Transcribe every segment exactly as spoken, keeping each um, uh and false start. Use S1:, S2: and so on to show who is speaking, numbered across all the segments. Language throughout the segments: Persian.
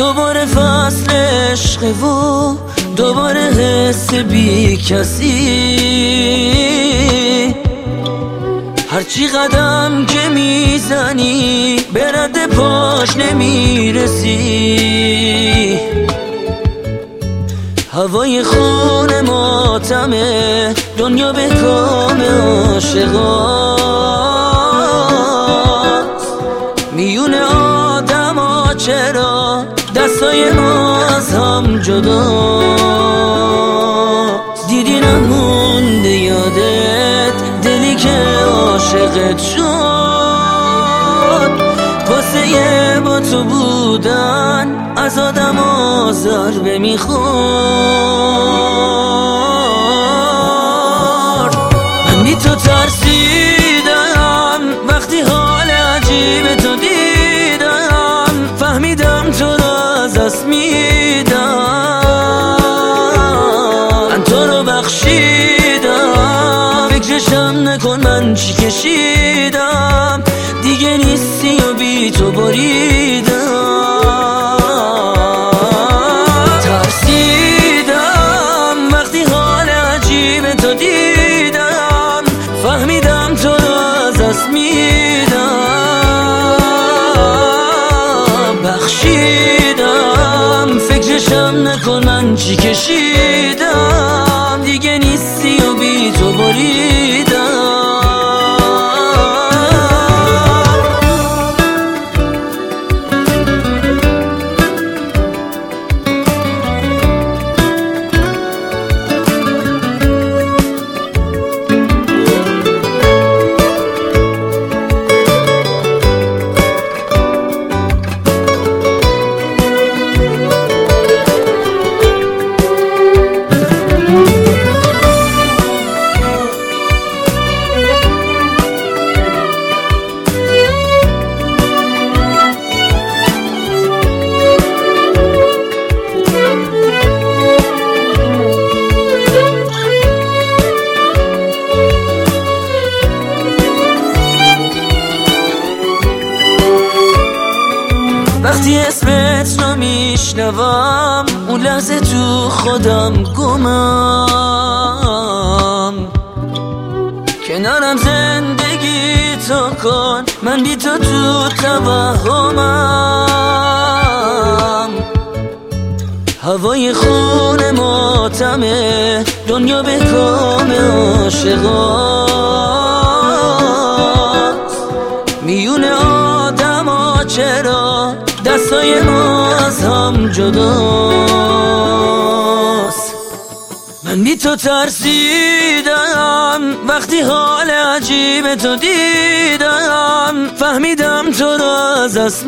S1: دوباره فصل عشق و دوباره حس بی کسی. هرچی قدم که میزنی به رد پاش نمیرسی. هوای خون ماتمه، دنیا به کام عاشقاست. میون آدم ها چرا دستای ما از هم جداست؟ دیدی نمونده یادت دلی که عاشقت شد. واسه یه با تو بودن از آدم ها ضربه میخورد. من بی تو ترسیدم وقتی حال عجیب تو دیدم. فهمیدم تو را از دست میدم. من تو رو بخشیدم، فکرشم نکن من چی کشیدم. دیگه نیستی و بی تو بریدم. ترسیدم وقتی حال عجیب تو دیدم. فهمیدم تو رو از دست میدم. بخشیدم، فکرشم نکن من چی کشیدم. دیگه نیستی و بی تو بریدم. وقتی اسمت رو میشنوم اون لحظه تو خودم گمم. کنارم زندگی تو کن، من بی تو تو توهمم. هوای خون ماتمه، دنیا به کام عاشقاست. میون آدم ها چرا دستای ما از هم جداست؟ من بی تو ترسیدم وقتی حال عجیب تو دیدم. فهمیدم تو رو از دست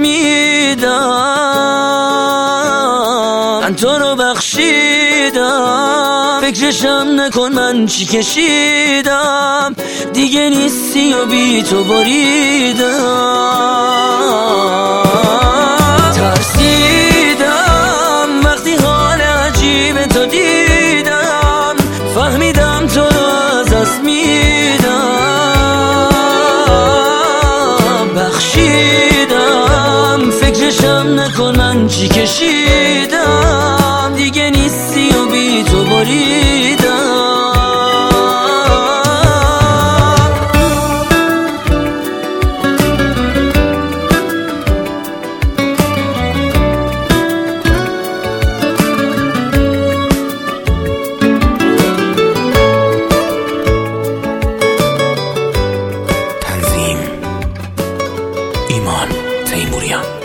S1: میدم. من تو رو بخشیدم، فکرشم نکن من چی کشیدم. دیگه نیستی و بی تو بریدم. ترسیدم وقتی حال عجیب تو دیدم. فهمیدم تو رو از دست میدم. بخشیدم، فکرشم نکن من چی کشیدم. دیگه نیستی و بی تو بریدم.
S2: ایمان تیموریان.